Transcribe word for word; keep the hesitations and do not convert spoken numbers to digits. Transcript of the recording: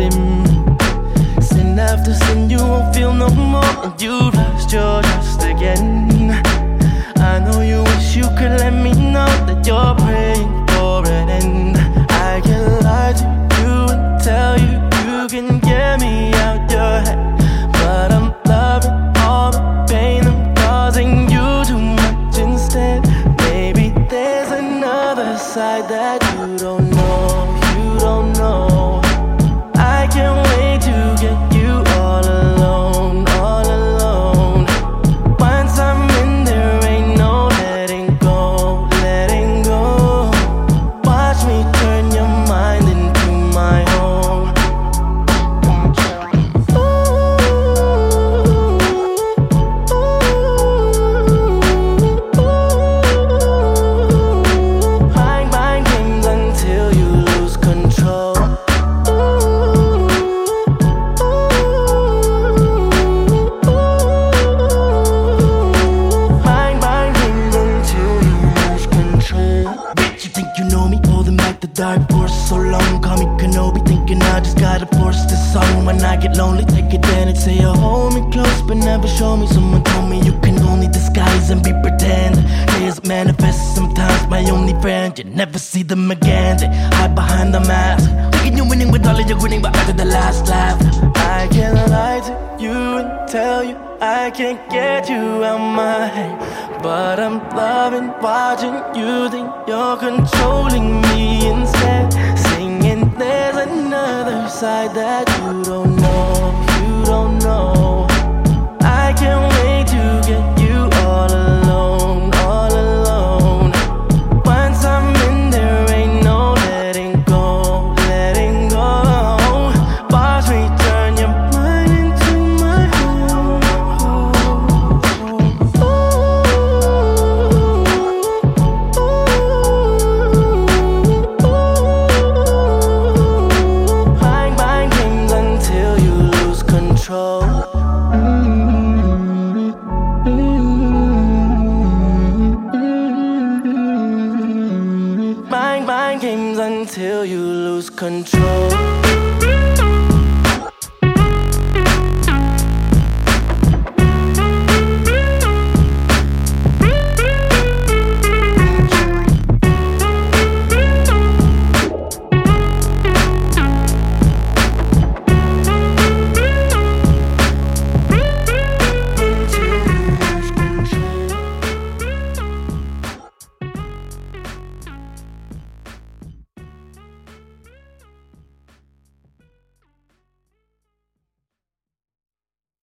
him. Sin after sin, you won't feel no more, and you've lost your trust again. I know you wish you could let me know that you're praying for an end. I can lie to you and tell you you can get me out your head, but I'm loving all the pain I'm causing you too much instead. Maybe there's another side that you don't know, you don't know. I can't wait to get you all alone, all alone. Once I'm in there, ain't no letting go, letting go. Watch me turn your mind into my own. Mind, mind games until you lose control. Mind, mind games until you lose control. Bitch, you think you know me? Holding back the dark force so long. Call me Kenobi, thinking I just gotta force this song. When I get lonely, take advantage. Say you hold me close, but never show me. Someone told me you can only disguise and be pretend. Tears manifest sometimes, my only friend. You never see them again. They hide behind the mask, thinking you're winning with all of your winning, but after the last laugh. I can't lie to you and tell you I can't get you out my head, but I'm loving watching you think you're controlling me instead. Singing there's another side that you don't know, you don't know. I can't wait to get you all alone, all alone. Once I'm in there, ain't no letting go, letting go. Watch me turn your mind into my own. Mind, mind games until you lose control. Mind, mind games until you lose control.